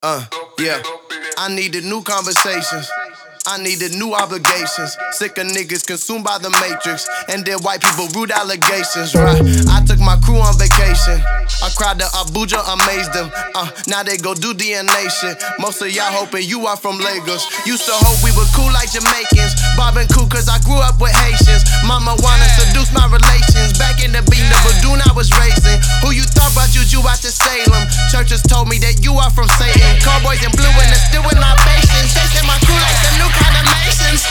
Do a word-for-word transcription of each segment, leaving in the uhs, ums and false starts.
Uh, yeah. I needed new conversations. I needed new obligations. Sick of niggas consumed by the matrix, and then white people rude allegations, right? I took my crew on vacation. I cried to Abuja, amazed them. Uh, now they go do D N A shit. Most of y'all hoping you are from Lagos. Used to hope we were cool like Jamaicans. Bob and cool cause I grew up with Haitians. Mama wanna seduce my relations. Back in the beat, the Badoon I was raising. Who you thought brought you out to Salem? Churches told me that you are from Satan. Cowboys in blue and they're still with libations. They said my crew like the new kind of Masons.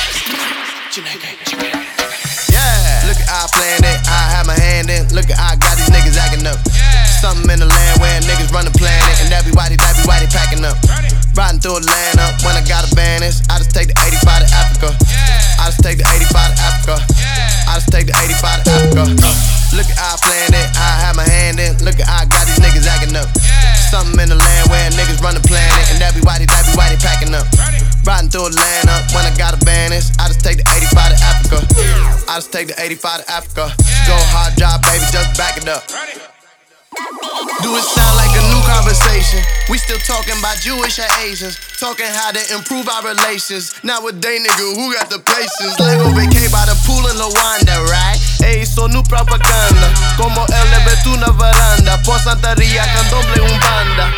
Yeah, look at I playing it, I have my hand in. Look at I got these niggas acting up. Something in the land where niggas run the planet, and that be why they, that be why they packing up. Riding through Atlanta when I got a banish. I just take the eighty-five to Africa. I just take the eighty-five to Africa. I just take the eighty-five to Africa. Uh, look at I playing it, I have my hand in. Look at I got these niggas acting up. Something in the land where niggas run the planet, and that be why they, that be why they packing up. Riding through Atlanta when I got a banish. I just take the eighty-five to Africa. I just take the eighty-five to Africa. Go hard job, baby, just back it up. Do it sound like a new conversation? We still talking about Jewish or Asians, talking how to improve our relations. Nowadays, nigga, who got the patience? Lego vacay by the pool in Luanda, right? Ey, so new propaganda. Como él le ve tu na varanda. Por Santería candomble un banda.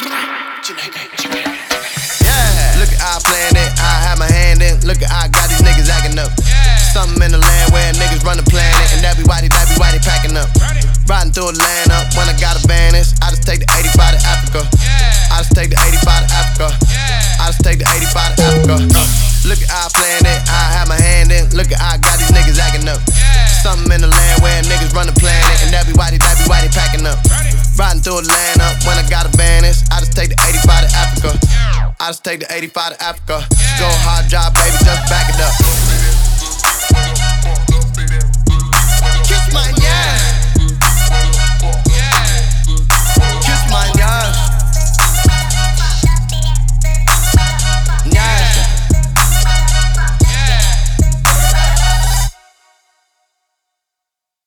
Yeah, look at I playing it, I have my hand in. Look at I got these niggas acting up. Something in the land where niggas run the planet, and that be why they, that be why they packing up. Riding through Atlanta when I got a banish. I just take the eighty-five to Africa. I just take the eighty-five to Africa. I just take the eighty-five to Africa. Uh, look at I playing it, I have my hand in. Look at I got these niggas acting up. Something in the land where niggas run the planet, and that be why they, that be why they packing up. Riding through Atlanta when I got a banish. I just take the eighty-five to Africa. I just take the eighty-five to Africa. Go hard job, baby, just back it up.